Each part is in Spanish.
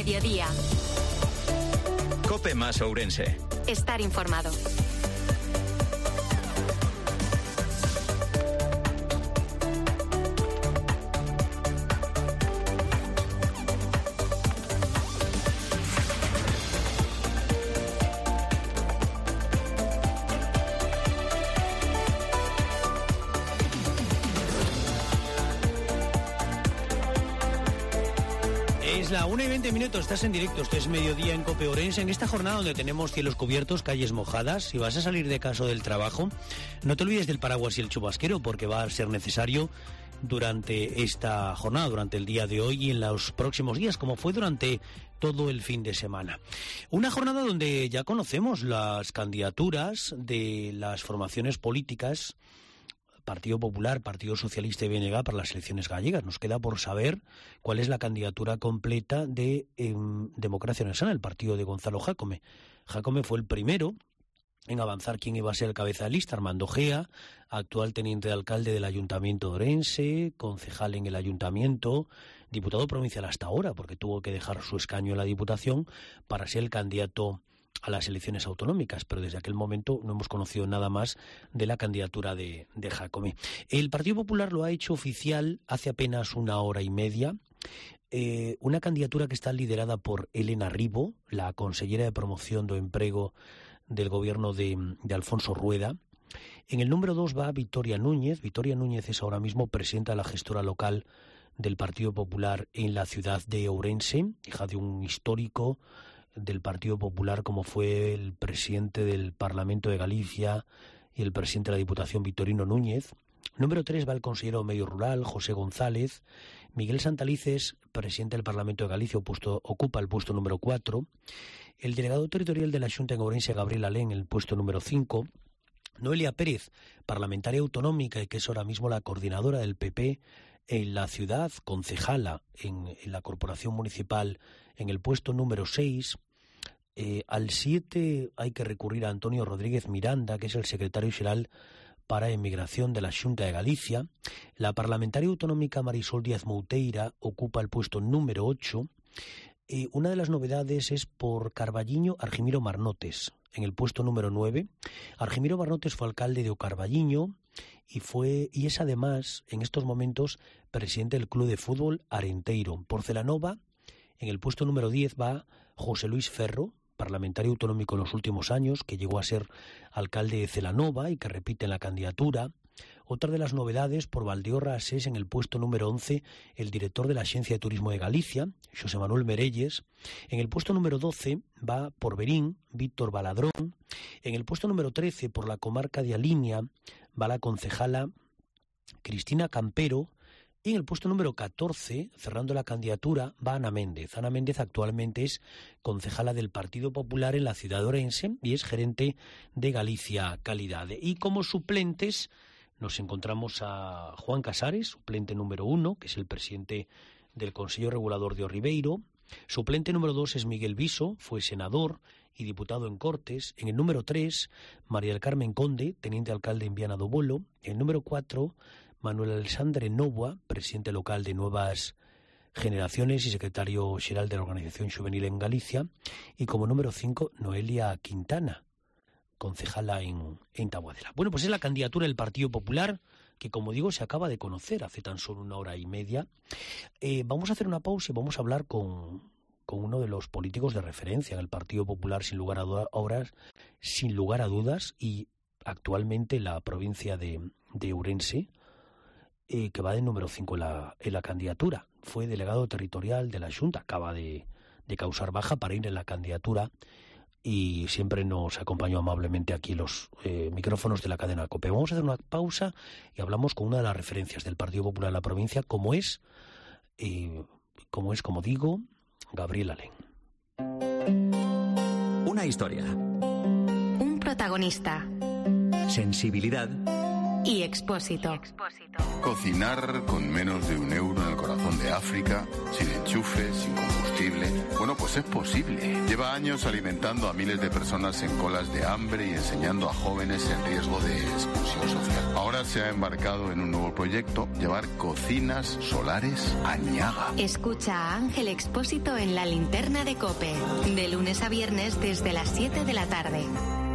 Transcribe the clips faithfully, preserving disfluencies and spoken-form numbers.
mediodía. COPE más Ourense. Estar informado. La una y veinte minutos, estás en directo, esto es mediodía en COPE Ourense, en esta jornada donde tenemos cielos cubiertos, calles mojadas. Si vas a salir de casa del trabajo, no te olvides del paraguas y el chubasquero, porque va a ser necesario durante esta jornada, durante el día de hoy y en los próximos días, como fue durante todo el fin de semana. Una jornada donde ya conocemos las candidaturas de las formaciones políticas, Partido Popular, Partido Socialista y B N G para las elecciones gallegas. Nos queda por saber cuál es la candidatura completa de eh, Democracia Ourensana, el partido de Gonzalo Jácome. Jácome fue el primero en avanzar quién iba a ser el cabeza de lista. Armando Gea, actual teniente de alcalde del Ayuntamiento de Ourense, concejal en el Ayuntamiento, diputado provincial hasta ahora, porque tuvo que dejar su escaño en la Diputación para ser el candidato a las elecciones autonómicas, pero desde aquel momento no hemos conocido nada más de la candidatura de, de Jácome. El Partido Popular lo ha hecho oficial hace apenas una hora y media, eh, una candidatura que está liderada por Elena Ribo, la consellera de Promoción do Emprego del gobierno de, de Alfonso Rueda. En el número dos va Victoria Núñez. Victoria Núñez es ahora mismo presidenta de la gestora local del Partido Popular en la ciudad de Ourense, hija de un histórico del Partido Popular como fue el presidente del Parlamento de Galicia y el presidente de la Diputación, Victorino Núñez. Número tres va el consejero de Medio Rural, José González. Miguel Santalices, presidente del Parlamento de Galicia, puesto, ocupa el puesto número cuatro. El delegado territorial de la Xunta en Ourense, Gabriel Alén, el puesto número cinco. Noelia Pérez, parlamentaria autonómica y que es ahora mismo la coordinadora del P P en la ciudad, concejala en, en la Corporación Municipal, en el puesto número seis. Eh, al siete hay que recurrir a Antonio Rodríguez Miranda, que es el secretario general para Emigración de la Xunta de Galicia. La parlamentaria autonómica Marisol Díaz Mouteira ocupa el puesto número ocho. Eh, una de las novedades es por Carballiño Argimiro Marnotes, en el puesto número nueve. Argimiro Marnotes fue alcalde de Ocarballiño y fue y es además, en estos momentos, presidente del Club de Fútbol Arenteiro. Por Celanova, en el puesto número diez va José Luis Ferro, parlamentario autonómico en los últimos años, que llegó a ser alcalde de Celanova y que repite en la candidatura. Otra de las novedades, por Valdeorras, es en el puesto número once el director de la Agencia de Turismo de Galicia, José Manuel Merelles. En el puesto número doce va por Berín, Víctor Baladrón. En el puesto número trece, por la comarca de Aliña, va la concejala Cristina Campero. Y en el puesto número catorce, cerrando la candidatura, va Ana Méndez. Ana Méndez actualmente es concejala del Partido Popular en la ciudad de Ourense y es gerente de Galicia Calidade. Y como suplentes nos encontramos a Juan Casares, suplente número uno, que es el presidente del Consejo Regulador de Orribeiro. Suplente número dos es Miguel Viso, fue senador y diputado en Cortes. En el número tres, María del Carmen Conde, teniente alcalde en Viana do Bolo. En el número cuatro, Manuel Alexandre Novoa, presidente local de Nuevas Generaciones y secretario general de la Organización Juvenil en Galicia. Y como número cinco, Noelia Quintana, concejala en, en Taboadela. Bueno, pues es la candidatura del Partido Popular, que como digo se acaba de conocer hace tan solo una hora y media. Eh, vamos a hacer una pausa y vamos a hablar con, con uno de los políticos de referencia en el Partido Popular, sin lugar a dudas, sin lugar a dudas y actualmente la provincia de, de Ourense, Eh, que va de número cinco en la, en la candidatura. Fue delegado territorial de la Xunta, acaba de, de causar baja para ir en la candidatura y siempre nos acompañó amablemente aquí los eh, micrófonos de la cadena COPE. Vamos a hacer una pausa y hablamos con una de las referencias del Partido Popular en la provincia, como es, eh, como es, como digo, Gabriel Alén. Una historia. Un protagonista. Sensibilidad. y Expósito. Cocinar con menos de un euro en el corazón de África, sin enchufe, sin combustible. Bueno, pues es posible. Lleva años alimentando a miles de personas en colas de hambre y enseñando a jóvenes en riesgo de exclusión social. Ahora se ha embarcado en un nuevo proyecto, llevar cocinas solares a Niaga. Escucha a Ángel Expósito en La Linterna de COPE, de lunes a viernes desde las siete de la tarde.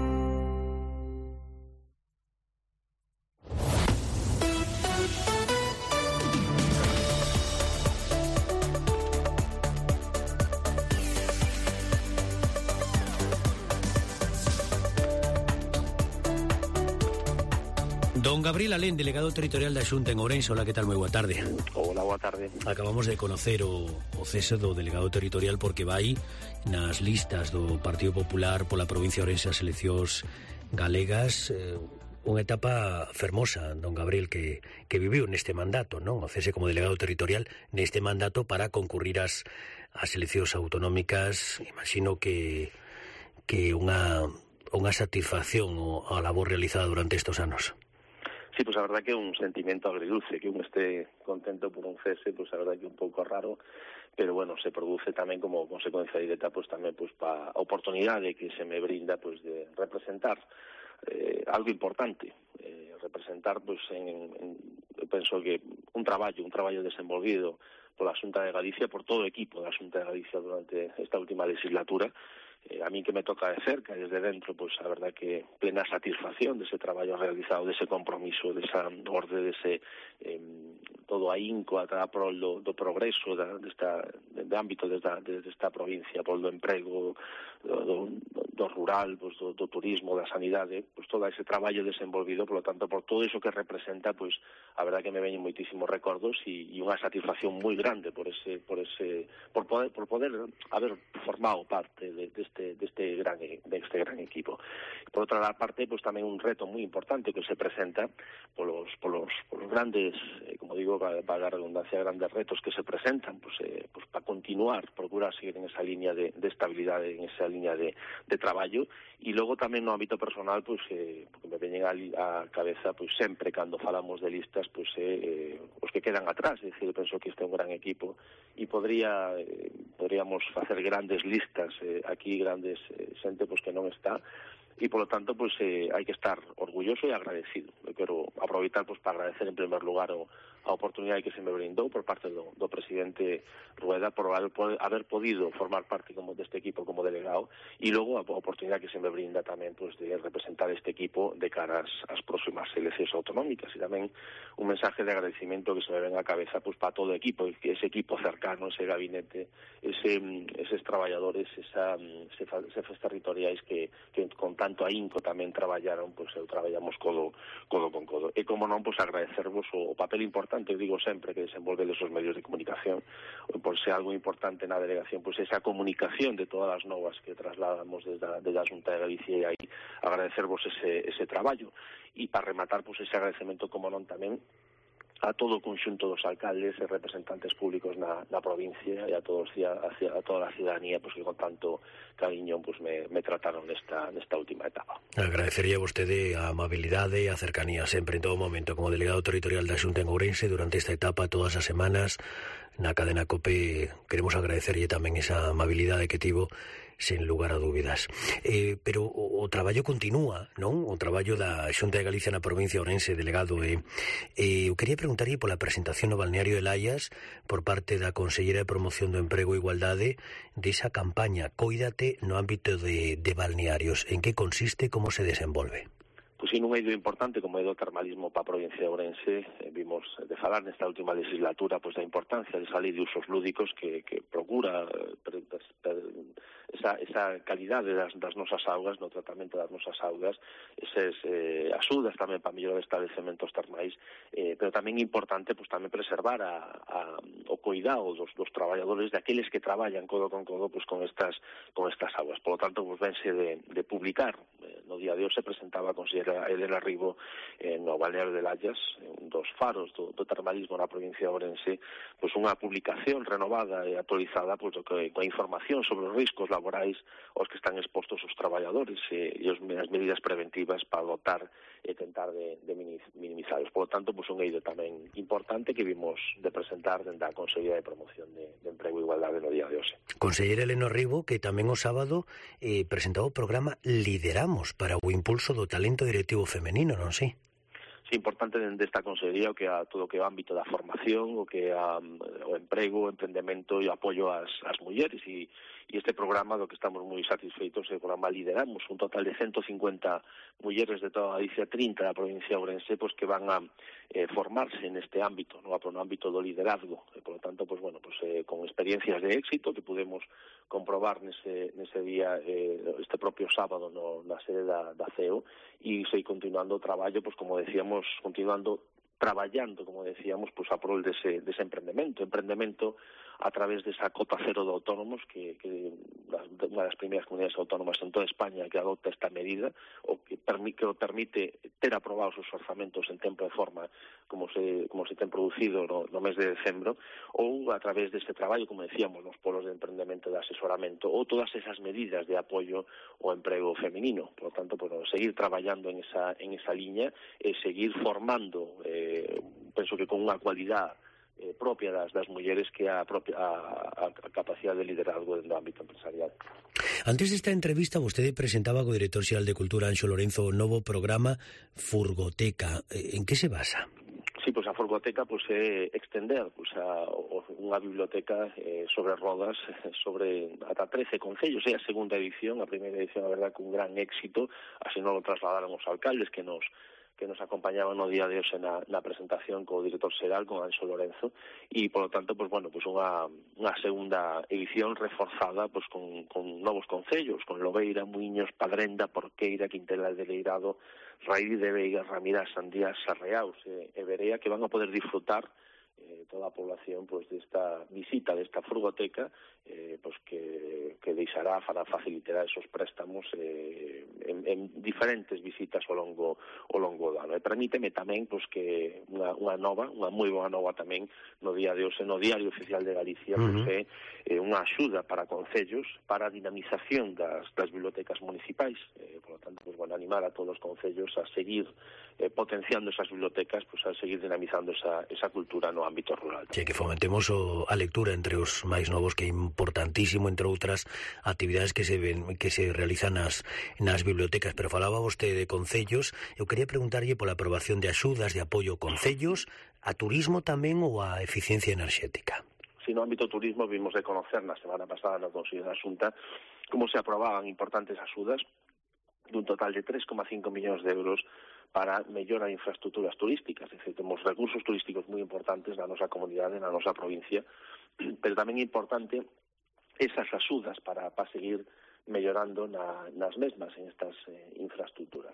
Don Gabriel Alén, delegado territorial da Xunta en Ourense. Hola, que tal? Moi boa tarde. Hola, boa tarde. Acabamos de conocer o, o cese do delegado territorial porque vai nas listas do Partido Popular pola provincia de Ourense as eleccións galegas. Eh, unha etapa fermosa, don Gabriel, que, que viviu neste mandato, non? O cese como delegado territorial neste mandato para concurrir ás, ás eleccións autonómicas. Imagino que, que unha, unha satisfacción a labor realizada durante estes anos. Sí, pues a verdad que un sentimiento agridulce, que uno esté contento por un cese, pues a verdad que un pouco raro, pero bueno, se produce tamén como consecuencia directa, pues tamén pues pa oportunidade que se me brinda pues de representar eh, algo importante, eh, representar pues en, en, penso que un traballo, un traballo desenvolvido pola Xunta de Galicia, por todo o equipo da Xunta de Galicia durante esta última legislatura. Eh, a mí que me toca de cerca, desde dentro, pues a verdad que plena satisfacción dese traballo realizado, dese compromiso, desa orde, dese eh, todo ahínco ata a prol do, do progreso da, desta, de, de ámbito desta, desta provincia, pol do emprego, do, do, do rural, pues, do, do turismo, da sanidade, pues todo ese traballo desenvolvido, por lo tanto, por todo iso que representa, pues a verdad que me veñen moitísimos recordos e, e unha satisfacción moi grande por ese, por ese, por poder, por poder haber formado parte de, de Este, deste gran de este gran equipo. Por outra parte, pues tamén un reto moi importante que se presenta polos polos polos grandes, eh, como digo, para a redundancia, grandes retos que se presentan, pues eh, pues para continuar, procurar seguir en esa línea de, de estabilidade, en esa línea de, de traballo, e logo tamén no ámbito personal, pues eh, porque me veñen a, a cabeza, pues sempre cando falamos de listas, pues eh, os que quedan atrás, é dicir, penso que este é un gran equipo e podría eh, podríamos facer grandes listas eh, aquí, grandes eh, xente pues que non está, e polo tanto pues eh, hai que estar orgulloso e agradecido. Eu quero aproveitar pues para agradecer en primer lugar o, a oportunidade que se me brindou por parte do, do presidente Rueda por haber, haber podido formar parte como deste equipo como delegado, e logo a oportunidade que se me brinda tamén pues de representar este equipo de cara ás, ás próximas eleccións autonómicas, e tamén un mensaje de agradecimiento que se me ven á cabeza pues para todo o equipo, ese equipo cercano, ese gabinete, ese, eses traballadores, esa, ese, eses territoriais que, que con tanto ahínco tamén traballaron, pois eu traballamos codo, codo con codo. E como non, pois agradecervos o, o papel importante, eu digo sempre, que desenvolve esos medios de comunicación, por ser algo importante na delegación, pois esa comunicación de todas as novas que trasladamos desde a, desde a Xunta de Galicia, e aí agradecervos ese, ese traballo. E para rematar, pois ese agradecemento, como non, tamén a todo o conxunto dos alcaldes e representantes públicos na, na provincia e a, todos, a, a toda a ciudadanía pues, que con tanto cariño pues, me, me trataron nesta, nesta última etapa. Agradecería a vostede a amabilidade e a cercanía sempre en todo momento como delegado territorial da Xunta en Ourense durante esta etapa, todas as semanas na cadena COPE. Queremos agradecerlle tamén esa amabilidade que tivo sen lugar a dúbidas. Eh, pero o, o traballo continúa, non? O traballo da Xunta de Galicia na provincia de Ourense, delegado. Eh, eh, eu quería preguntarlle pola presentación no balneario de Laias por parte da Conselleira de Promoción do Emprego e Igualdade desa campaña Cóidate no ámbito de, de balnearios. En que consiste, como se desenvolve? Pois sí, nun eido importante como é do termalismo para a provincia de Ourense, eh, vimos de falar nesta última legislatura pois da importancia desa lei de usos lúdicos que, que procura eh, per, per, per, esa, esa calidade das, das nosas augas, no tratamento das nosas augas, eses eh, axudas tamén para mellorar establecementos termais, eh, pero tamén importante pois tamén preservar a, a, o cuidado dos, dos traballadores, daqueles que traballan codo con codo pois con estas con estas augas. Por lo tanto, pois vense de, de publicar, eh, no día de hoxe se presentaba a conselleira Elena Ribo eh, no balneario de Laias, un dos faros do, do termalismo na provincia de Ourense, pois unha publicación renovada e actualizada pois, coa información sobre os riscos laborais laborais aos que están expostos os traballadores e, e as medidas preventivas para dotar e tentar de, de minimizarlos. Por lo tanto, pues, un eido tamén importante que vimos de presentar dentro da Consellería de Promoción de, de Emprego e Igualdade no día de hoxe. Conselleira Elena Ribo, que tamén o sábado eh, presentou o programa Lideramos para o impulso do talento directivo femenino, non si? É importante dende esta consellería o que a todo o que é o ámbito da formación, o que a, o emprego, o emprendemento e o apoio ás, ás mulleres e, e este programa do que estamos moi satisfeitos é o programa Lideramos, un total de ciento cincuenta mulleres de toda a Galicia, trinta da provincia de Ourense, pues, que van a eh, formarse neste ámbito, no, no ámbito do liderazgo, e por lo tanto, pues, bueno, pues, eh, con experiencias de éxito que pudemos comprobar nese, nese día, eh, este propio sábado no, na sede da, da C E O, e sei continuando o traballo, pues, como decíamos, continuando traballando, como decíamos, pues, a prol dese, dese emprendemento, emprendemento a través desa cota cero de autónomos, que, que unha das primeiras comunidades autónomas en toda España que adopta esta medida, o que, permi, que o permite ter aprobados os orzamentos en tempo e forma, como se, como se ten producido no, no mes de decembro, ou a través deste traballo, como decíamos, nos polos de emprendemento e de asesoramento, ou todas esas medidas de apoio ao emprego feminino. Por lo tanto, bueno, seguir traballando en esa, en esa liña e seguir formando, eh, penso que con unha cualidade Eh, propia das, das mulleres que a, propia, a, a capacidade de liderazgo no ámbito empresarial. Antes desta entrevista, vostede presentaba co director xeral de Cultura, Anxo Lorenzo, o novo programa Furgoteca. En que se basa? Sí, pois pues a Furgoteca pues, é extender pues, a, unha biblioteca eh, sobre rodas sobre ata trece concellos. É a segunda edición, a primeira edición, a verdad, con gran éxito, así non lo trasladaron os alcaldes que nos que nos acompañaban no día de hoxe na, na presentación co director xeral, con Anxo Lorenzo, e, por lo tanto, pues, bueno, pues unha, unha segunda edición reforzada pues, con, con novos concellos, con Lobeira, Muiños, Padrenda, Porqueira, Quintela de Leirado, Raíz de Veiga, Ramirás, Sandías, Sarreaus e, e Berea, que van a poder disfrutar eh, toda a población pues, desta visita, desta furgoteca, eh, pues, que, que deixará, fará facilitar esos préstamos eh, en, en diferentes visitas ao longo, ao longo do ano. E permíteme tamén pues, que unha, unha nova, unha moi boa nova tamén no día de hoxe, no Diario Oficial de Galicia, uh-huh. pues, é eh, unha axuda para concellos para a dinamización das, das bibliotecas municipais. Eh, por lo tanto, pues, bueno, animar a todos os concellos a seguir eh, potenciando esas bibliotecas, pues, a seguir dinamizando esa, esa cultura no ámbito rural. Sí, que fomentemos o, a lectura entre os máis novos, que é importantísimo, entre outras actividades que se ven, que se realizan nas, nas bibliotecas. Pero falaba vostede de concellos, eu quería preguntarlle pola aprobación de axudas de apoio a concellos, a turismo tamén ou a eficiencia enerxética. Si no ámbito turismo vimos de conocer na semana pasada no Consello da Xunta como se aprobaban importantes axudas dun total de tres coma cinco millóns de euros para mellora de infraestructuras turísticas. É dicir, temos recursos turísticos moi importantes na nosa comunidade, na nosa provincia, pero tamén é importante esas axudas para, para seguir mellorando na, nas mesmas en estas eh, infraestructuras.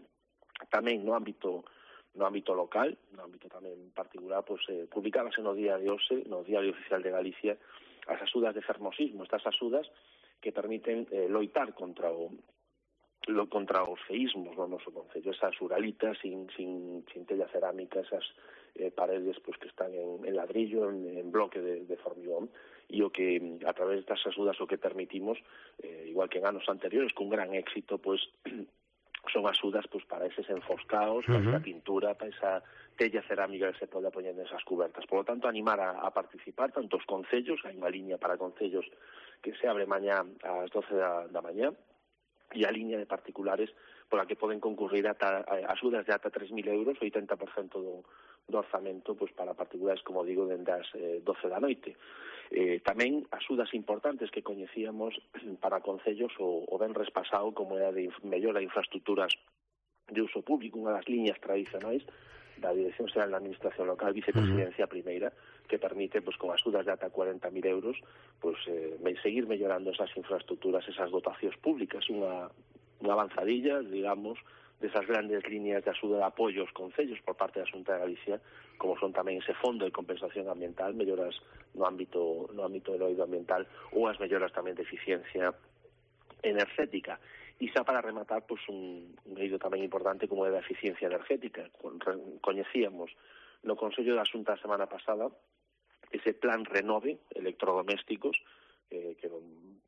Tamén no ámbito no ámbito local, no ámbito tamén particular, pues, eh, publicábase no día de hoxe, no Diario Oficial de Galicia, as axudas de fermosismo, estas axudas que permiten eh, loitar contra o lo contra os feísmos no noso concello, esas uralitas sin, sin, sin tella cerámica, esas eh, paredes pues, que están en, en ladrillo, en, en bloque de, de formigón, e o que a través destas axudas o que permitimos, eh, igual que en anos anteriores, con gran éxito, pues, son axudas pues, para eses enfoscaos, uh-huh. para esa pintura, para esa tella cerámica que se pode poñer nesas cubertas. Por lo tanto, animar a, a participar tanto os concellos, hai unha liña para concellos que se abre mañá ás doce da, da mañá, e a liña de particulares pola que poden concurrir ata a axudas de ata tres mil euros, o oitenta por cento do, do orzamento pues, para particulares, como digo, dende as eh, doce da noite. Eh, tamén axudas importantes que coñecíamos para concellos o, o venres pasado, como é a de mellora de infraestructuras de uso público, unha das liñas tradicionais da Dirección Xeral da Administración Local, Vicepresidencia Primeira, que permite, pues, con axudas de ata cuarenta mil euros, pues, eh, seguir mellorando esas infraestructuras, esas dotacións públicas, unha, unha avanzadilla, digamos, desas grandes líneas de axuda de apoio aos concellos por parte da Xunta de Galicia, como son tamén ese fondo de compensación ambiental, melloras no ámbito no ámbito do eido ambiental, ou as melloras tamén de eficiencia enerxética. E xa para rematar, pues, un, un eido tamén importante como é da eficiencia enerxética. Coñecíamos no Consello da Xunta a semana pasada ese plan Renove electrodomésticos, eh, que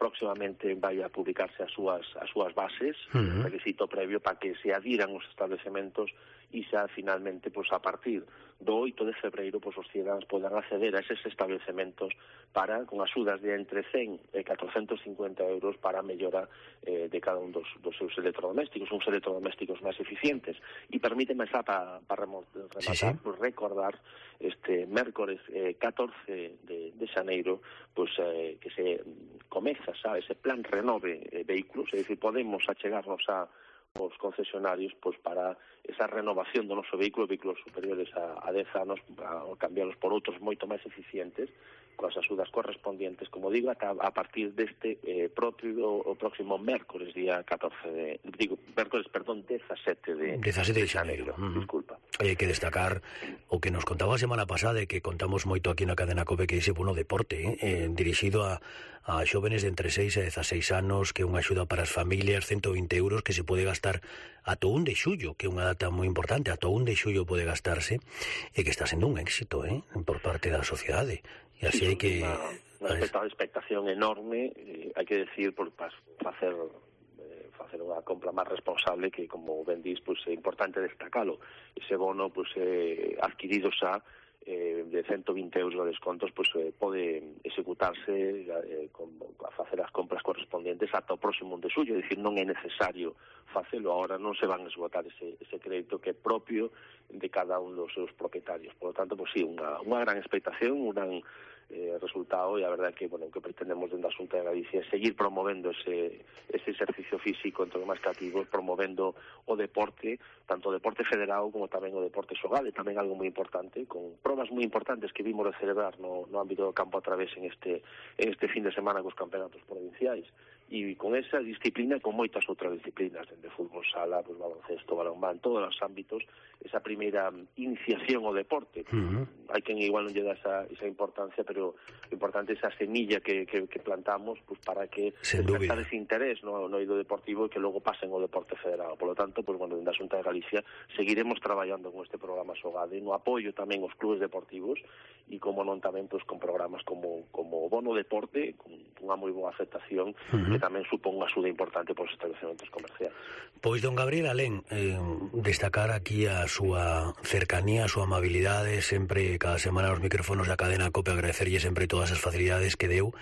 próximamente vai a publicarse as súas, as súas bases, uh-huh. un requisito previo para que se adhiran os establecementos e xa finalmente, pois, a partir do oito de febreiro, pois, os cidadáns podan acceder a eses establecementos para, con axudas de entre cen e catrocentos cincuenta euros para a mellora eh, de cada un dos, dos seus electrodomésticos, uns electrodomésticos máis eficientes. E permíteme xa para pa rematar, sí, sí. Pues, recordar este mércores eh, catorce de, de xaneiro, pois, eh, que se comeza xa ese plan Renove eh, Vehículos, é dicir, podemos achegarnos a os concesionarios pois para esa renovación do noso vehículo, vehículos superiores a, a dez anos, para cambiarlos por outros moito máis eficientes, coas axudas correspondientes, como digo, a, a partir deste eh, propio, o próximo mércores, día catorce de, digo, mércores, perdón, dezasete de, dezasete de xaneiro. Uh-huh. Disculpa. Hai que destacar o que nos contaba a semana pasada e que contamos moito aquí na cadena COPE, que ese bono deporte, eh, eh, dirixido a, a xóvenes de entre seis e dezaseis anos, que é unha axuda para as familias, ciento vinte euros, que se pode gastar ata un de xullo, que é unha data moi importante, ata un de xullo pode gastarse, e que está sendo un éxito, eh, por parte da sociedade. E así hai que... Unha, unha expectación enorme, eh, hai que decir, por facer eh, facer unha compra máis responsable, que, como ben dís, pues, é importante destacalo. Ese bono, pues, eh, adquirido xa, eh, de ciento vinte euros de descontos, pues, eh, pode executarse eh, con, a facer as compras correspondientes ata o próximo de xullo, é dicir, non é necesario facelo agora, non se van a esgotar ese, ese crédito que é propio de cada un dos seus propietarios. Por lo tanto, pues, sí, unha, unha gran expectación, un gran eh, resultado, e a verdade que, bueno, que pretendemos dentro da Xunta de Galicia seguir promovendo ese, ese exercicio físico entre os máis cativos, promovendo o deporte, tanto o deporte federado como tamén o deporte xogado, e tamén algo moi importante, con probas moi importantes que vimos de celebrar no, no ámbito do campo a través en este, en este fin de semana cos campeonatos provinciais. E con esa disciplina, con moitas outras disciplinas, dende fútbol sala, pues, baloncesto, balonmán, todos os ámbitos, esa primeira iniciación ao deporte. Uh-huh. Hai quen igual non lle dá esa, esa importancia, pero o importante é esa semilla que, que, que plantamos, pues, para que despertar ese interés no, no eido deportivo e que logo pasen ao deporte federado. Por lo tanto, pues, bueno, dentro da Xunta de Galicia seguiremos traballando con este programa Xogade, no apoio tamén aos clubes deportivos e, como non, tamén, pues, con programas como, como o Bono Deporte, con unha moi boa aceptación, uh-huh, que tamén supón unha axuda importante para os estabelecementos comerciais. Pois, don Gabriel Alén, eh, destacar aquí a súa cercanía, a súa amabilidade, sempre, cada semana nos micrófonos da cadena COPE, agradecerlle sempre todas as facilidades que deu,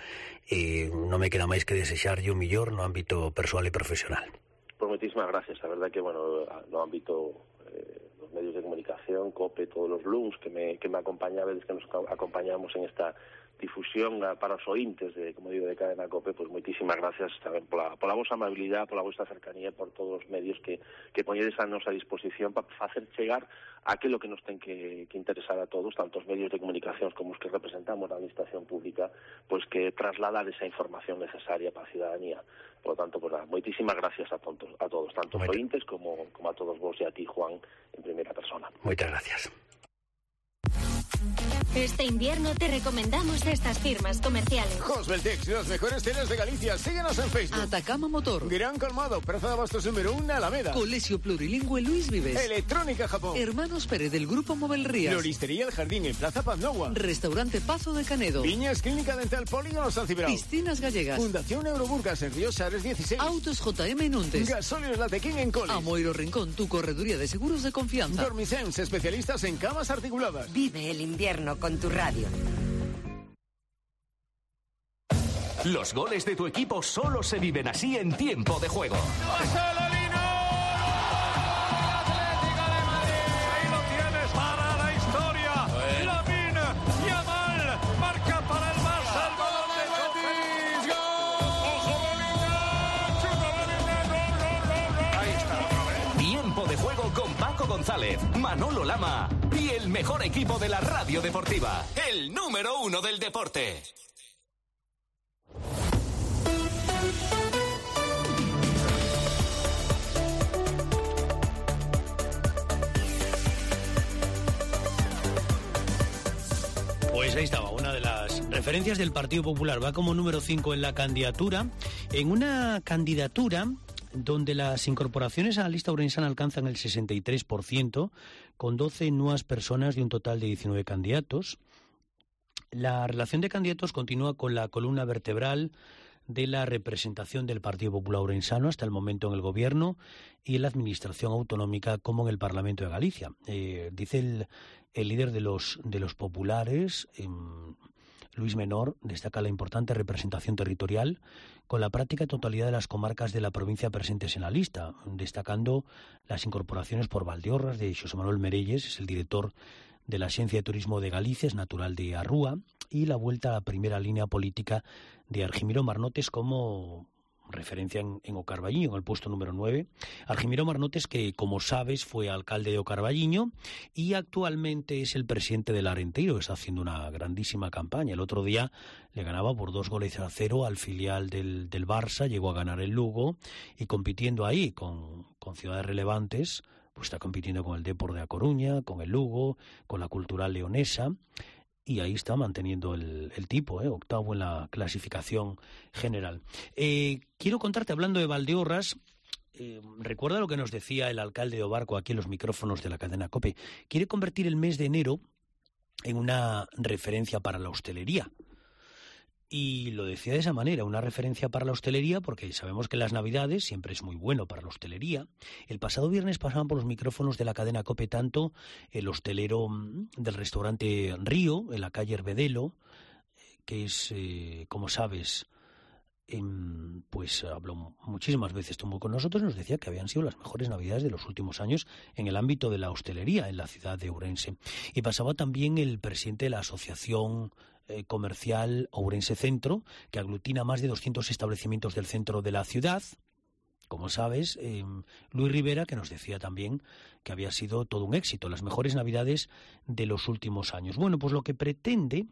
e non me queda máis que desexarlle o millor no ámbito persoal e profesional. Pois moitísimas gracias, a verdade que, bueno, no ámbito eh, dos medios de comunicación, COPE, todos os luns que me, que me acompañaban, que nos acompañamos en esta difusión para os ointes de, como digo, de cadena COPE, pois moitísimas gracias tamén pola, pola vosa amabilidade, pola vosa cercanía, por todos os medios que, que poñedes a nosa disposición para facer chegar aquilo que nos ten que, que interesar a todos, tanto os medios de comunicación como os que representamos na administración pública, pois que trasladar esa información necesaria para a ciudadanía. Por lo tanto, pues, moitísimas gracias a, tontos, a todos, tanto os ointes como, como a todos vos e a ti, Juan, en primeira persona. Moitas gracias. Este invierno te recomendamos estas firmas comerciales. Hosbeltex, los mejores teles de Galicia. Síguenos en Facebook. Atacama Motor. Gran Colmado, Plaza de Abastos número uno, Alameda. Colegio Plurilingüe Luis Vives. Electrónica Japón. Hermanos Pérez del Grupo Mobel Rías. Floristería El Jardín en Plaza Paznowa. Restaurante Pazo de Canedo. Viñas Clínica Dental Polígono San Cibrao. Piscinas Gallegas. Fundación Euroburgas en Río Sares dieciséis. Autos J M Nuntes. Gasóleos Latequín en Coles. Amoiro Rincón, tu correduría de seguros de confianza. Dormicens, especialistas en camas articuladas. Vive el invierno con tu radio. Los goles de tu equipo solo se viven así en tiempo de juego. Atlético de Madrid, ahí lo tienes para la historia. Lamine Yamal marca para el Barça, el balón de Betis. ¡Ojo, Bellingham! ¡Chuta Bellingham! Ahí está. Tiempo de juego con Paco González, Manolo Lama y el mejor equipo de la radio deportiva, el número uno del deporte. Pues ahí estaba, una de las referencias del Partido Popular. Va como número cinco en la candidatura. En una candidatura donde las incorporaciones a la lista ourensana alcanzan el sesenta y tres por ciento, con doce nuevas personas de un total de diecinueve candidatos. La relación de candidatos continúa con la columna vertebral de la representación del Partido Popular Ourensano hasta el momento en el Gobierno y en la Administración Autonómica como en el Parlamento de Galicia. Eh, dice el, el líder de los, de los populares, eh, Luis Menor, destaca la importante representación territorial con la práctica totalidad de las comarcas de la provincia presentes en la lista, destacando las incorporaciones por Valdeorras de Xosé Manuel Merelles, es el director de la Axencia de Turismo de Galicia, es natural de Arrúa, y la vuelta a la primera línea política de Argimiro Marnotes como referencia en, en O Carballiño, en el puesto número nueve. Argimiro Marnotes, que como sabes fue alcalde de O Carballiño y actualmente es el presidente del Arenteiro, está haciendo una grandísima campaña. El otro día le ganaba por dos goles a cero al filial del, del Barça, llegó a ganar el Lugo y compitiendo ahí con, con ciudades relevantes, pues está compitiendo con el Depor de A Coruña, con el Lugo, con la Cultural Leonesa, y ahí está manteniendo el, el tipo, ¿eh? octavo en la clasificación general. Eh, quiero contarte, hablando de Valdeorras, eh, recuerda lo que nos decía el alcalde de Obarco aquí en los micrófonos de la cadena COPE. Quiere convertir el mes de enero en una referencia para la hostelería. Y lo decía de esa manera, una referencia para la hostelería, porque sabemos que las Navidades siempre es muy bueno para la hostelería. El pasado viernes pasaban por los micrófonos de la cadena COPE tanto el hostelero del restaurante Río, en la calle Herbedelo, que es, eh, como sabes, eh, pues habló muchísimas veces, estuvo con nosotros, nos decía que habían sido las mejores Navidades de los últimos años en el ámbito de la hostelería en la ciudad de Ourense. Y pasaba también el presidente de la asociación eh, comercial Ourense Centro, que aglutina más de doscientos establecimientos del centro de la ciudad. Como sabes, eh, Luis Rivera, que nos decía también que había sido todo un éxito, las mejores Navidades de los últimos años. Bueno, pues lo que pretende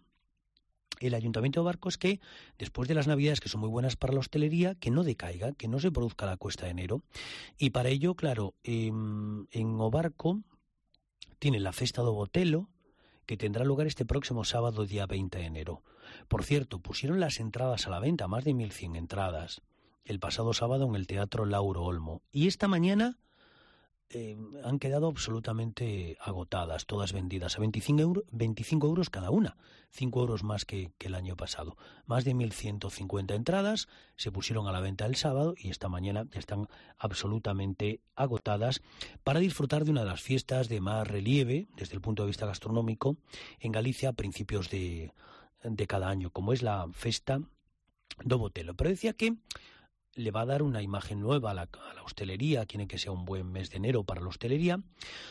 el Ayuntamiento de Obarco es que después de las Navidades, que son muy buenas para la hostelería, que no decaiga, que no se produzca la cuesta de enero. Y para ello, claro, eh, en Obarco tiene la Festa do Botelo, que tendrá lugar este próximo sábado, día veinte de enero. Por cierto, pusieron las entradas a la venta, más de mil cien entradas, el pasado sábado en el Teatro Lauro Olmo. Y esta mañana eh, han quedado absolutamente agotadas, todas vendidas a veinticinco euros, veinticinco euros cada una, cinco euros más que, que el año pasado. Más de mil ciento cincuenta entradas se pusieron a la venta el sábado y esta mañana ya están absolutamente agotadas para disfrutar de una de las fiestas de más relieve desde el punto de vista gastronómico en Galicia a principios de, de cada año, como es la Festa do Botelo. Pero decía que le va a dar una imagen nueva a la, a la hostelería, quiere que sea un buen mes de enero para la hostelería,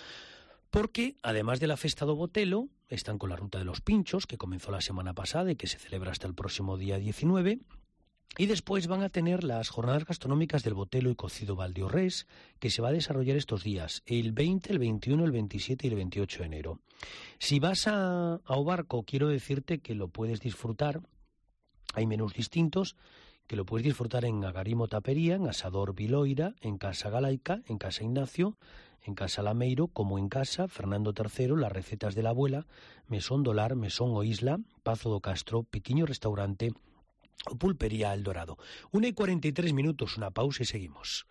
porque además de la Festa do Botelo, están con la Ruta de los Pinchos, que comenzó la semana pasada y que se celebra hasta el próximo día diecinueve, y después van a tener las jornadas gastronómicas del Botelo y Cocido Valdeorrés, que se va a desarrollar estos días, el veinte, el veintiuno, el veintisiete y el veintiocho de enero. Si vas a, a Obarco, quiero decirte que lo puedes disfrutar, hay menús distintos, que lo puedes disfrutar en Agarimo Tapería, en Asador Viloira, en Casa Galaica, en Casa Ignacio, en Casa Lameiro, como en Casa Fernando tercero, Las Recetas de la Abuela, Mesón Dolar, Mesón o Isla, Pazo do Castro, Pequeño Restaurante o Pulpería El Dorado. Una y cuarenta y tres minutos, una pausa y seguimos.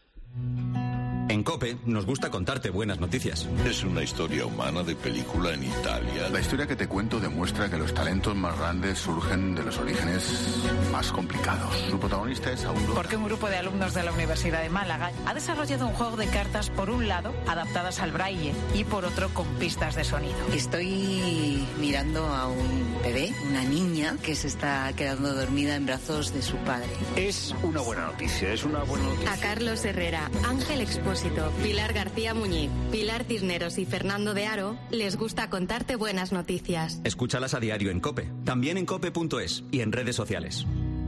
En COPE nos gusta contarte buenas noticias. Es una historia humana de película en Italia. La historia que te cuento demuestra que los talentos más grandes surgen de los orígenes más complicados. Su protagonista es Aurora. Porque un grupo de alumnos de la Universidad de Málaga ha desarrollado un juego de cartas, por un lado, adaptadas al braille, y por otro, con pistas de sonido. Estoy mirando a un bebé, una niña, que se está quedando dormida en brazos de su padre. Es una buena noticia, es una buena noticia. A Carlos Herrera, Ángel Expósito, Pilar García Muñiz, Pilar Cisneros y Fernando de Aro les gusta contarte buenas noticias. Escúchalas a diario en COPE, también en cope punto es y en redes sociales.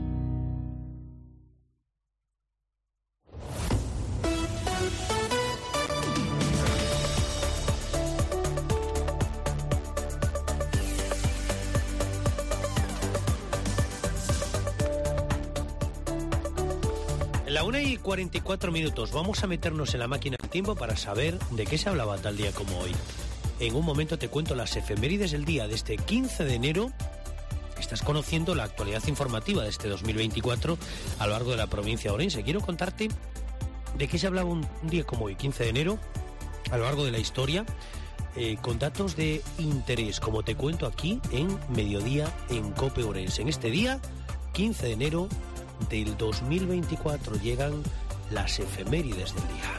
La una y cuarenta y cuatro minutos, vamos a meternos en la máquina del tiempo para saber de qué se hablaba tal día como hoy. En un momento te cuento las efemérides del día de este quince de enero. Estás conociendo la actualidad informativa de este dos mil veinticuatro a lo largo de la provincia de Ourense. Quiero contarte de qué se hablaba un día como hoy, quince de enero, a lo largo de la historia, eh, con datos de interés, como te cuento aquí en Mediodía en COPE Ourense. En este día, quince de enero del dos mil veinticuatro. Llegan las efemérides del día.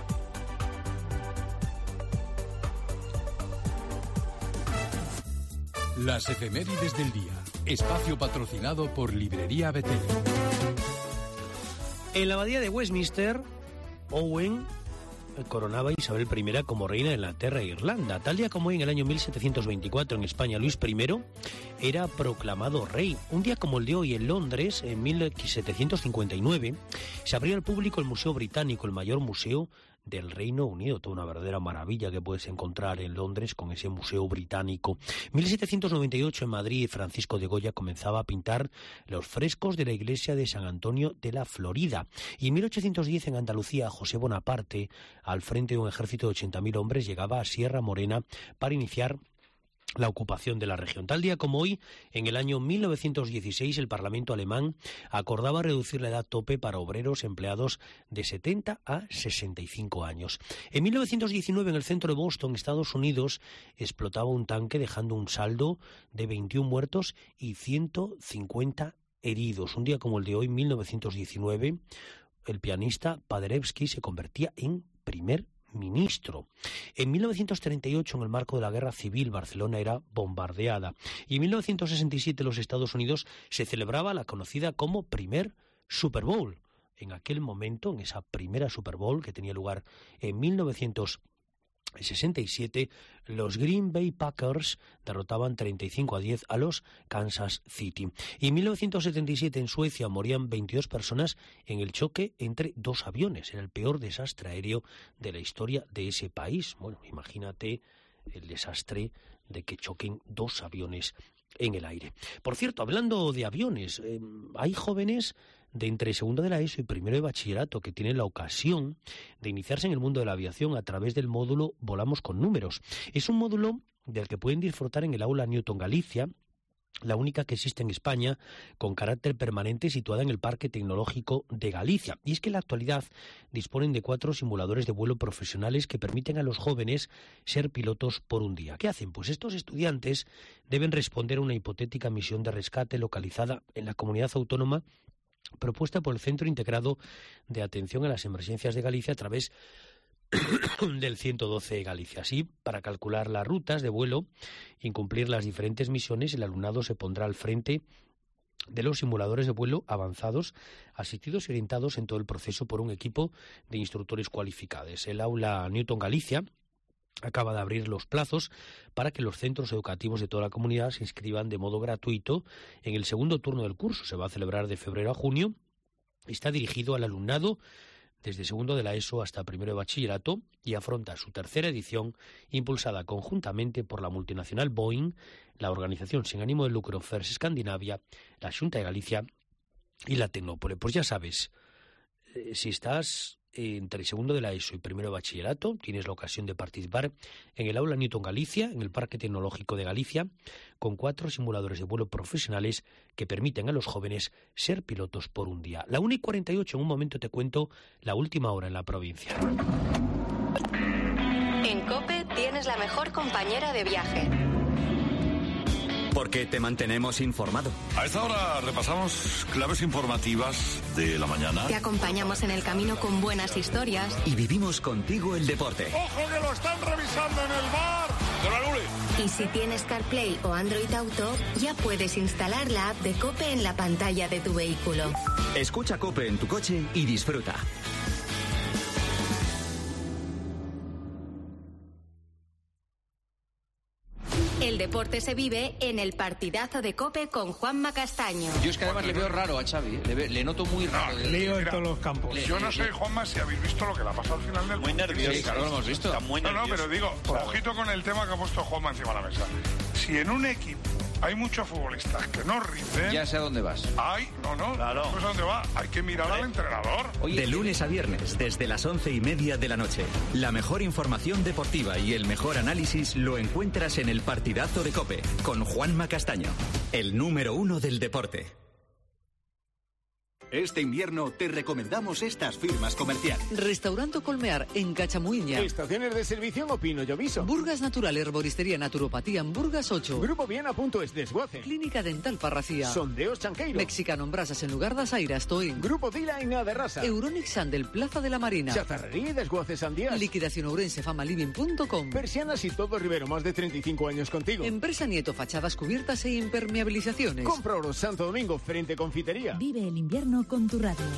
Las efemérides del día. Espacio patrocinado por Librería Betel. En la abadía de Westminster, Owen coronaba a Isabel primera como reina de Inglaterra e Irlanda. Tal día como hoy, en el año mil setecientos veinticuatro, en España, Luis primero era proclamado rey. Un día como el de hoy, en Londres, en mil setecientos cincuenta y nueve, se abría al público el Museo Británico, el mayor museo del Reino Unido. Toda una verdadera maravilla que puedes encontrar en Londres con ese Museo Británico. mil setecientos noventa y ocho, en Madrid, Francisco de Goya comenzaba a pintar los frescos de la iglesia de San Antonio de la Florida. Y en mil ochocientos diez, en Andalucía, José Bonaparte, al frente de un ejército de ochenta mil hombres, llegaba a Sierra Morena para iniciar la ocupación de la región. Tal día como hoy, en el año mil novecientos dieciséis, el Parlamento alemán acordaba reducir la edad tope para obreros empleados de setenta a sesenta y cinco años. En mil novecientos diecinueve, en el centro de Boston, Estados Unidos, explotaba un tanque dejando un saldo de veintiún muertos y ciento cincuenta heridos. Un día como el de hoy, mil novecientos diecinueve, el pianista Paderewski se convertía en primer ministro. En mil novecientos treinta y ocho, en el marco de la Guerra Civil, Barcelona era bombardeada. Y en mil novecientos sesenta y siete, en los Estados Unidos, se celebraba la conocida como primer Super Bowl. En aquel momento, en esa primera Super Bowl que tenía lugar en mil novecientos sesenta y siete, los Green Bay Packers derrotaban treinta y cinco a diez a los Kansas City. Y en mil novecientos setenta y siete, en Suecia, morían veintidós personas en el choque entre dos aviones. Era el peor desastre aéreo de la historia de ese país. Bueno, imagínate el desastre de que choquen dos aviones en el aire. Por cierto, hablando de aviones, eh, hay jóvenes de entre segundo de la ESO y primero de bachillerato que tienen la ocasión de iniciarse en el mundo de la aviación a través del módulo Volamos con Números. Es un módulo del que pueden disfrutar en el aula Newton Galicia, la única que existe en España con carácter permanente, situada en el Parque Tecnológico de Galicia. Y es que en la actualidad disponen de cuatro simuladores de vuelo profesionales que permiten a los jóvenes ser pilotos por un día. ¿Qué hacen? Pues estos estudiantes deben responder a una hipotética misión de rescate localizada en la comunidad autónoma propuesta por el Centro Integrado de Atención a las Emergencias de Galicia a través del ciento doce Galicia. Así, para calcular las rutas de vuelo y cumplir las diferentes misiones, el alumnado se pondrá al frente de los simuladores de vuelo avanzados, asistidos y orientados en todo el proceso por un equipo de instructores cualificados. El aula Newton Galicia acaba de abrir los plazos para que los centros educativos de toda la comunidad se inscriban de modo gratuito en el segundo turno del curso. Se va a celebrar de febrero a junio. Está dirigido al alumnado desde segundo de la ESO hasta primero de bachillerato y afronta su tercera edición, impulsada conjuntamente por la multinacional Boeing, la organización sin ánimo de lucro FIRST Scandinavia, la Xunta de Galicia y la Tecnópole. Pues ya sabes, eh, si estás entre segundo de la ESO y primero de bachillerato, tienes la ocasión de participar en el aula Newton Galicia, en el Parque Tecnológico de Galicia, con cuatro simuladores de vuelo profesionales que permiten a los jóvenes ser pilotos por un día. La una y cuarenta y ocho, en un momento te cuento la última hora en la provincia. En COPE tienes la mejor compañera de viaje. Porque te mantenemos informado. A esta hora repasamos claves informativas de la mañana. Te acompañamos en el camino con buenas historias. Y vivimos contigo el deporte. ¡Ojo que lo están revisando en el bar! ¡De la Luli! Y si tienes CarPlay o Android Auto, ya puedes instalar la app de COPE en la pantalla de tu vehículo. Escucha COPE en tu coche y disfruta. El deporte se vive en el partidazo de COPE con Juanma Castaño. Yo es que además le veo raro a Xavi, le, ve, le noto muy raro. No, lío en todos los campos. Le, yo no sé, Juanma, si habéis visto lo que le ha pasado al final del... Muy nervioso. Sí, claro, lo hemos visto. Está muy no, nervioso. no, pero digo, ojito con el tema que ha puesto Juanma encima de la mesa. Si en un equipo hay muchos futbolistas que no rinden... Ya sé a dónde vas. Ay, no, no, claro. Pues a dónde va. Hay que mirar al entrenador. Oye, de lunes a viernes, desde las once y media de la noche. La mejor información deportiva y el mejor análisis lo encuentras en el partidazo de COPE, con Juanma Castaño, el número uno del deporte. Este invierno te recomendamos estas firmas comerciales. Restaurante Colmear en Cachamuiña. Estaciones de servicio Opino Lloviso. Burgas Natural, Herboristería Naturopatía en Burgas ocho. Grupo Viana.es Desguace. Clínica Dental Parracía. Sondeos Chanqueiro. Mexicano en Brasas en lugar das Airas Toín. Grupo Dila en Aderrasa. Euronic Sandel Plaza de la Marina. Chazarrería y Desguaces Sandías. Liquidación Ourense Famaliving punto com. Persianas y todo Rivero, más de treinta y cinco años contigo. Empresa Nieto, fachadas cubiertas e impermeabilizaciones. Compra Oro Santo Domingo, frente Confitería. Vive el invierno con tu radio.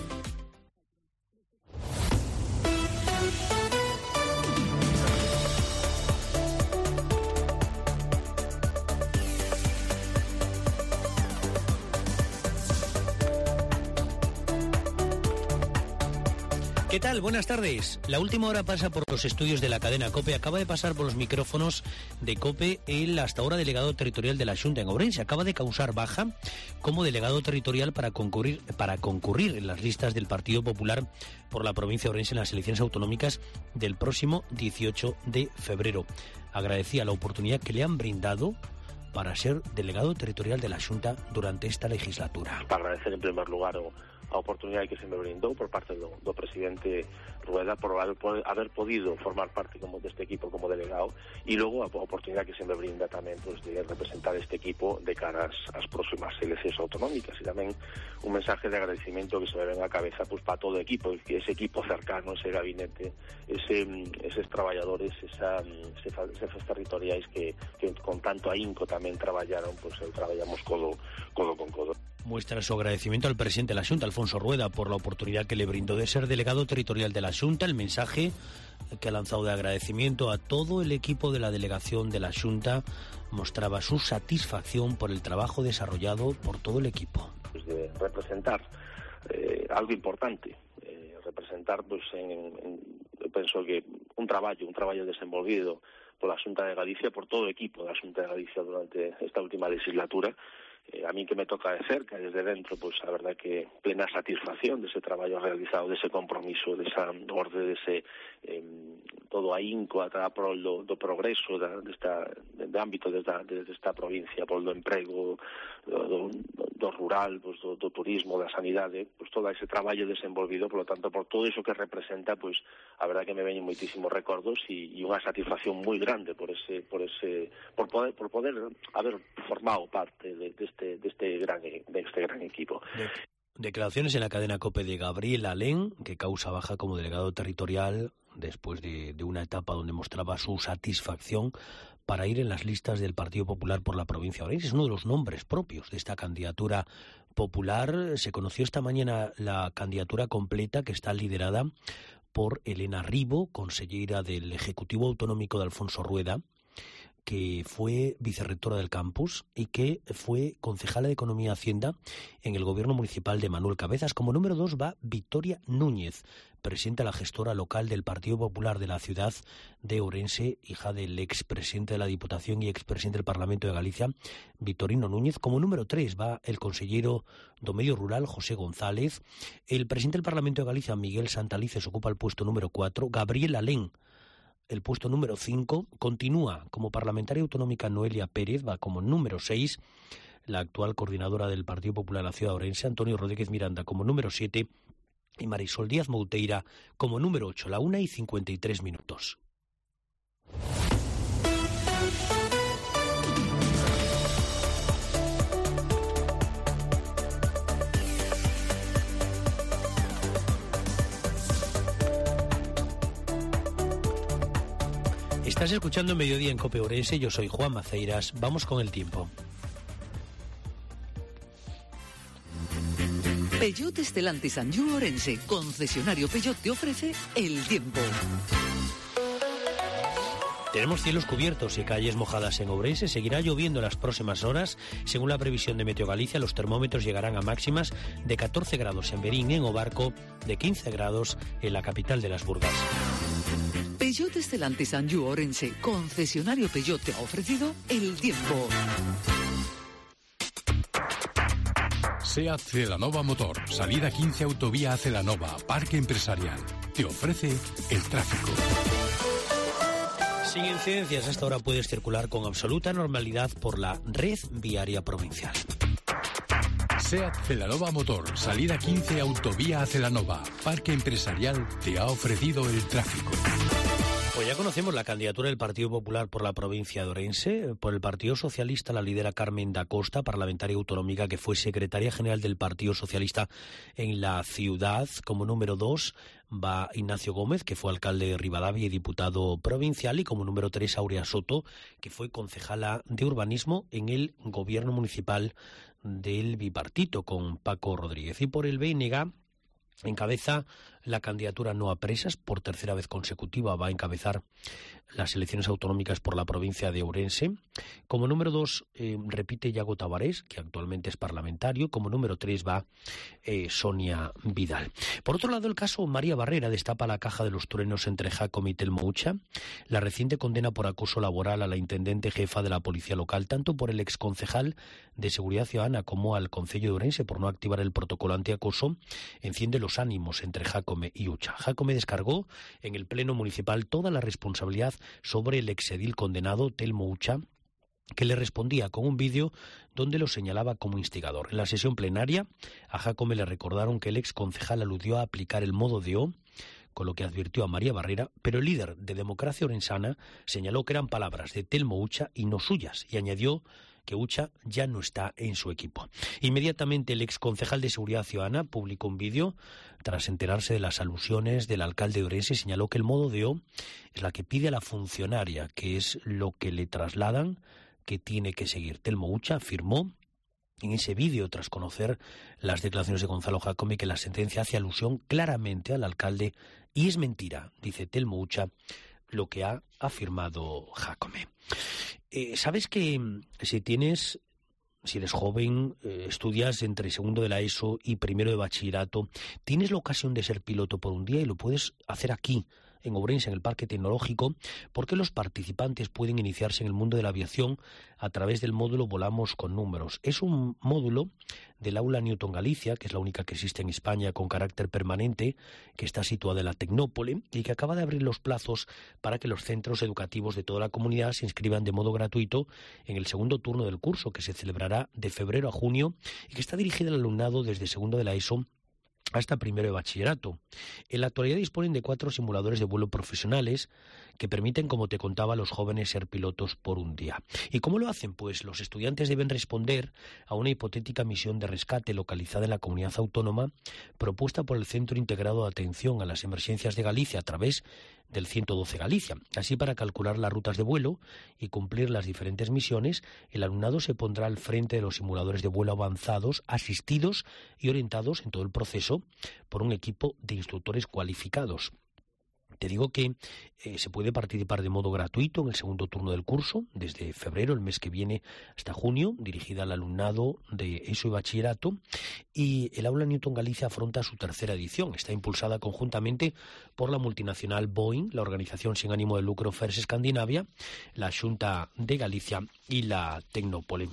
¿Qué tal? Buenas tardes. La última hora pasa por los estudios de la cadena COPE. Acaba de pasar por los micrófonos de COPE el hasta ahora delegado territorial de la Xunta en Ourense. Acaba de causar baja como delegado territorial para concurrir, para concurrir en las listas del Partido Popular por la provincia de Ourense en las elecciones autonómicas del próximo dieciocho de febrero. Agradecía la oportunidad que le han brindado para ser delegado territorial de la Xunta durante esta legislatura. Para agradecer en primer lugar o a oportunidade que se me brindou por parte do, do presidente Rueda por haber, por haber podido formar parte como deste equipo como delegado e logo a oportunidade que se me brinda tamén pues, de representar este equipo de cara ás, ás próximas eleccións autonómicas e tamén un mensaje de agradecimiento que se me ven á cabeza pues, para todo o equipo, que ese equipo cercano, ese gabinete, ese, eses traballadores, esa, ese, eses territoriais que, que con tanto ahínco tamén traballaron, pues traballamos codo, codo con codo. Muestra su agradecimiento al presidente de la Xunta, Alfonso Rueda, por la oportunidad que le brindó de ser delegado territorial de la Xunta. El mensaje que ha lanzado de agradecimiento a todo el equipo de la delegación de la Xunta mostraba su satisfacción por el trabajo desarrollado por todo el equipo. Pues de representar eh, algo importante, eh, representar, pues, en, en, penso que un traballo, un traballo desenvolvido por la Xunta de Galicia, por todo o equipo da Xunta de Galicia durante esta última legislatura. Eh, a mí que me toca de cerca, desde dentro, pues a verdad que plena satisfacción dese traballo realizado, dese compromiso, desa orde, dese eh, todo ahínco ata a prol do, do progreso da, desta, de, de ámbito desta, desta provincia, por do emprego, do, do, do rural, pues, do, do turismo, da sanidade, pues todo ese traballo desenvolvido, por lo tanto, por todo iso que representa, pues a verdad que me veñen moitísimos recordos e, e unha satisfacción moi grande por ese, por ese, por poder, por poder haber formado parte de, de este de este gran de este gran equipo. Declaraciones en la cadena COPE de Gabriel Alén, que causa baja como delegado territorial después de, de una etapa donde mostraba su satisfacción para ir en las listas del Partido Popular por la provincia de Ourense. Es uno de los nombres propios de esta candidatura popular. Se conoció esta mañana la candidatura completa, que está liderada por Elena Ribo, consellera del Ejecutivo Autonómico de Alfonso Rueda, que fue vicerrectora del campus y que fue concejala de Economía y Hacienda en el gobierno municipal de Manuel Cabezas. Como número dos va Victoria Núñez, presidenta de la gestora local del Partido Popular de la ciudad de Ourense, hija del expresidente de la Diputación y expresidente del Parlamento de Galicia, Victorino Núñez. Como número tres va el consellero do Medio Rural, José González. El presidente del Parlamento de Galicia, Miguel Santalices, ocupa el puesto número cuatro. Gabriel Alén, el puesto número cinco. Continúa como parlamentaria autonómica Noelia Pérez, va como número seis. La actual coordinadora del Partido Popular de la ciudad de Ourense, Antonio Rodríguez Miranda, como número siete. Y Marisol Díaz Mouteira como número ocho, la una y cincuenta y tres minutos. Estás escuchando Mediodía en COPE Ourense, yo soy Juan Maceiras. Vamos con el tiempo. Peugeot Stellantis Anjou Ourense, concesionario Peugeot, te ofrece el tiempo. Tenemos cielos cubiertos y calles mojadas en Ourense. Seguirá lloviendo en las próximas horas. Según la previsión de Meteo Galicia, los termómetros llegarán a máximas de catorce grados en Berín, en Obarco, de quince grados en la capital de las Burgas. Peugeot Stellantis Anjou Ourense, concesionario Peugeot, te ha ofrecido el tiempo. SEAT Celanova Motor, salida quince autovía a Celanova, Parque Empresarial. Te ofrece el tráfico. Sin incidencias, hasta ahora puedes circular con absoluta normalidad por la red viaria provincial. SEAT Celanova Motor, salida quince, autovía a Celanova. Parque Empresarial te ha ofrecido el tráfico. Pues ya conocemos la candidatura del Partido Popular por la provincia de Ourense. Por el Partido Socialista la lidera Carmen da Costa, parlamentaria autonómica que fue secretaria general del Partido Socialista en la ciudad. Como número dos va Ignacio Gómez, que fue alcalde de Rivadavia y diputado provincial. Y como número tres Aurea Soto, que fue concejala de urbanismo en el gobierno municipal del bipartito con Paco Rodríguez. Y por el B N G encabeza la candidatura No a Presas, por tercera vez consecutiva va a encabezar las elecciones autonómicas por la provincia de Ourense. Como número dos eh, repite Yago Tabarés, que actualmente es parlamentario. Como número tres va eh, Sonia Vidal. Por otro lado, el caso María Barrera destapa la caja de los truenos entre Jácome y Telmo Ucha. La reciente condena por acoso laboral a la intendente jefa de la policía local, tanto por el exconcejal de Seguridad Ciudadana como al concello de Ourense por no activar el protocolo antiacoso, enciende los ánimos entre Jácome y Ucha. Jácome descargó en el Pleno Municipal toda la responsabilidad sobre el exedil condenado Telmo Ucha, que le respondía con un vídeo donde lo señalaba como instigador. En la sesión plenaria, a Jácome le recordaron que el exconcejal aludió a aplicar el modo de O, con lo que advirtió a María Barrera, pero el líder de Democracia Orensana señaló que eran palabras de Telmo Ucha y no suyas, y añadió que Ucha ya no está en su equipo. Inmediatamente el exconcejal de Seguridad Ciudadana publicó un vídeo tras enterarse de las alusiones del alcalde de Ourense y señaló que el modo de O es la que pide a la funcionaria, que es lo que le trasladan que tiene que seguir. Telmo Ucha afirmó en ese vídeo, tras conocer las declaraciones de Gonzalo Jácome, que la sentencia hace alusión claramente al alcalde y es mentira, dice Telmo Ucha, lo que ha afirmado Jácome. Eh, ¿Sabes que si tienes, si eres joven, eh, estudias entre segundo de la ESO y primero de bachillerato, tienes la ocasión de ser piloto por un día y lo puedes hacer aquí, en Ourense, en el Parque Tecnológico, porque los participantes pueden iniciarse en el mundo de la aviación a través del módulo Volamos con Números. Es un módulo del Aula Newton Galicia, que es la única que existe en España con carácter permanente, que está situada en la Tecnópole y que acaba de abrir los plazos para que los centros educativos de toda la comunidad se inscriban de modo gratuito en el segundo turno del curso, que se celebrará de febrero a junio y que está dirigido al alumnado desde segundo de la ESO hasta primero de bachillerato. En la actualidad disponen de cuatro simuladores de vuelo profesionales que permiten, como te contaba, a los jóvenes ser pilotos por un día. ¿Y cómo lo hacen? Pues los estudiantes deben responder a una hipotética misión de rescate localizada en la comunidad autónoma propuesta por el Centro Integrado de Atención a las Emergencias de Galicia a través del ciento doce Galicia. Así, para calcular las rutas de vuelo y cumplir las diferentes misiones, el alumnado se pondrá al frente de los simuladores de vuelo avanzados, asistidos y orientados en todo el proceso por un equipo de instructores cualificados. Te digo que eh, se puede participar de modo gratuito en el segundo turno del curso, desde febrero, el mes que viene, hasta junio, dirigida al alumnado de ESO y bachillerato, y el Aula Newton Galicia afronta su tercera edición. Está impulsada conjuntamente por la multinacional Boeing, la organización sin ánimo de lucro FIRST Escandinavia, la Xunta de Galicia y la Tecnópole.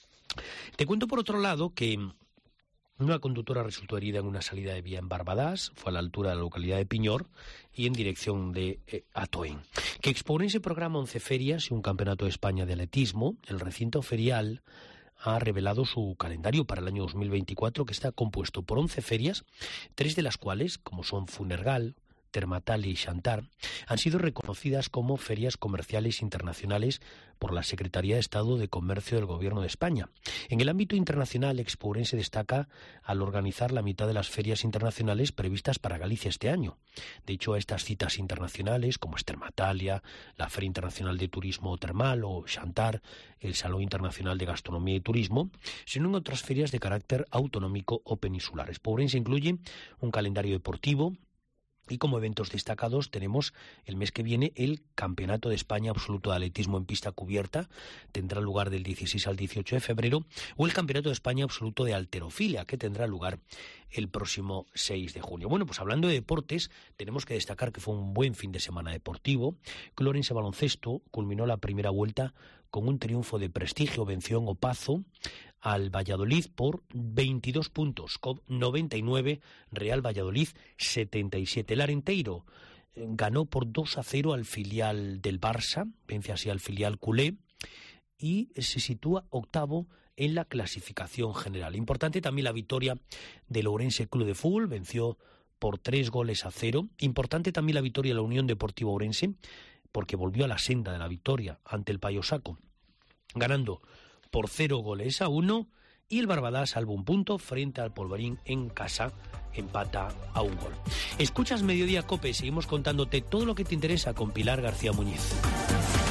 Te cuento, por otro lado, que una conductora resultó herida en una salida de vía en Barbadas, fue a la altura de la localidad de Piñor y en dirección de eh, Atoén. Que expone ese programa once ferias y un campeonato de España de atletismo, el recinto ferial ha revelado su calendario para el año dos mil veinticuatro, que está compuesto por once ferias, tres de las cuales, como son Funergal, Termatali y Xantar, han sido reconocidas como ferias comerciales internacionales por la Secretaría de Estado de Comercio del Gobierno de España. En el ámbito internacional, Expo Ourense destaca al organizar la mitad de las ferias internacionales previstas para Galicia este año. De hecho, a estas citas internacionales, como es Termatalia, la Feria Internacional de Turismo Termal o Xantar, el Salón Internacional de Gastronomía y Turismo, se unen otras ferias de carácter autonómico o peninsular. Expo Ourense incluye un calendario deportivo, y como eventos destacados tenemos el mes que viene el Campeonato de España Absoluto de Atletismo en pista cubierta, tendrá lugar del dieciséis al dieciocho de febrero, o el Campeonato de España Absoluto de Halterofilia, que tendrá lugar el próximo seis de junio. Bueno, pues hablando de deportes, tenemos que destacar que fue un buen fin de semana deportivo. Que Ourense Baloncesto culminó la primera vuelta con un triunfo de prestigio, venció en Opazo al Valladolid por veintidós puntos, con noventa y nueve, Real Valladolid setenta y siete. El Arenteiro ganó por dos a cero al filial del Barça, vence así al filial culé, y se sitúa octavo en la clasificación general. Importante también la victoria del Ourense Club de Fútbol, venció por tres goles a cero. Importante también la victoria de la Unión Deportiva Ourense, porque volvió a la senda de la victoria ante el Payosaco, ganando por cero goles a uno, y el Barbadás salvo un punto frente al Polvorín en casa, empata a un gol. Escuchas Mediodía Cope, seguimos contándote todo lo que te interesa con Pilar García Muñiz.